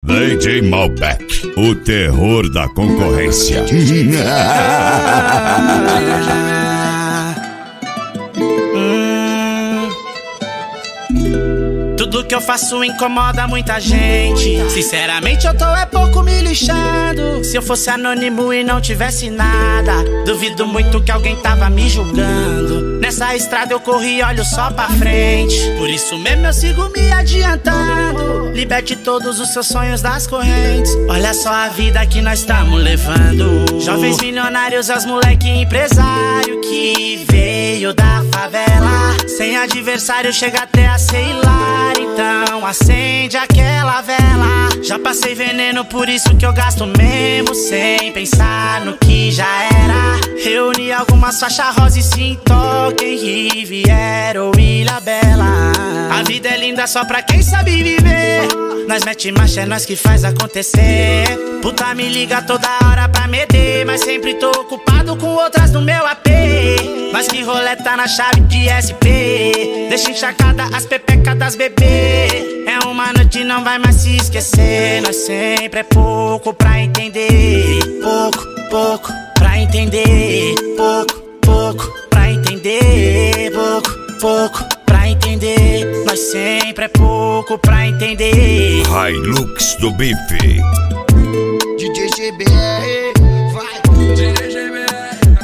DJ Malbec, o terror da concorrência. Tudo que eu faço incomoda muita gente. Sinceramente eu tô pouco me lixando. Se eu fosse anônimo e não tivesse nada, duvido muito que alguém tava me julgando. Nessa estrada eu corri e olho só pra frente. Por isso mesmo eu sigo me adiantando. Liberte todos os seus sonhos das correntes. Olha só a vida que nós estamos levando. Jovens milionários, os moleque empresário que veio da favela. Sem adversário chega até a ser hilário. Então acende aquela vela. Já passei veneno, por isso que eu gasto mesmo sem pensar no que já era. Reuni algumas faixas rosa e se toquem Riviera ou Ilha Bela. A vida é linda só pra quem sabe viver. Nós mete marcha, é nós que faz acontecer. Puta me liga toda hora pra meter, mas sempre tô ocupado com outras no meu AP. Mas que rolê tá na chave de SP. Deixa encharcada as pepecas das bebê. É uma noite, não vai mais se esquecer. Nós sempre é pouco pra entender. Pouco pra entender. Pouco pra entender. Pouco pra entender. Nós sempre é pouco pra entender. Hilux do bife. DJ GBR, vai. DJ GBR.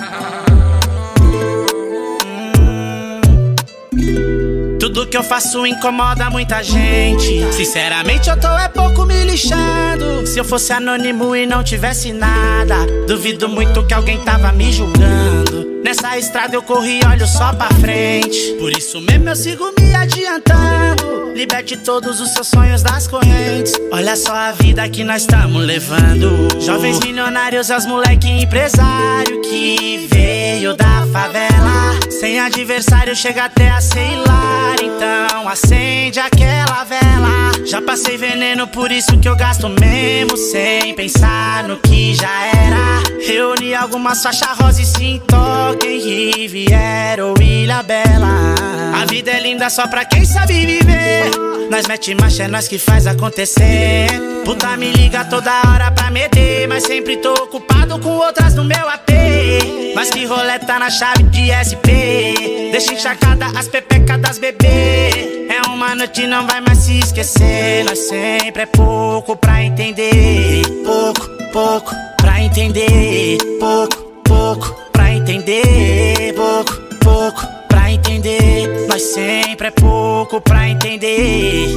Tudo que eu faço incomoda muita gente. Sinceramente eu tô pouco me lixando. Se eu fosse anônimo e não tivesse nada, duvido muito que alguém tava me julgando. Nessa estrada eu corri e olho só pra frente. Por isso mesmo eu sigo me adiantando. Liberte todos os seus sonhos das correntes. Olha só a vida que nós estamos levando. Jovens milionários, os moleque empresário que veio da favela. Sem adversário chega até a ser hilário. Então acende aquela vela. Já passei veneno, por isso que eu gasto mesmo sem pensar no que já era. Reuni algumas faixas rosa e se toquem Riviera ou Ilha Bela. A vida é linda só pra quem sabe viver. Nós mete marcha, é nós que faz acontecer. Puta me liga toda hora pra meter, mas sempre tô ocupado com outras no meu AP. Mas que rolê tá na chave de SP. Deixa encharcada as pepecas das bebê. É uma noite, não vai mais se esquecer. Nós sempre é pouco pra entender. Pouco pra entender. Pouco pra entender. Pouco pra entender. Nós sempre é pouco pra entender.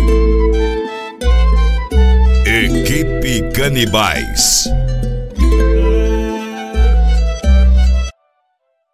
Equipe Canibais.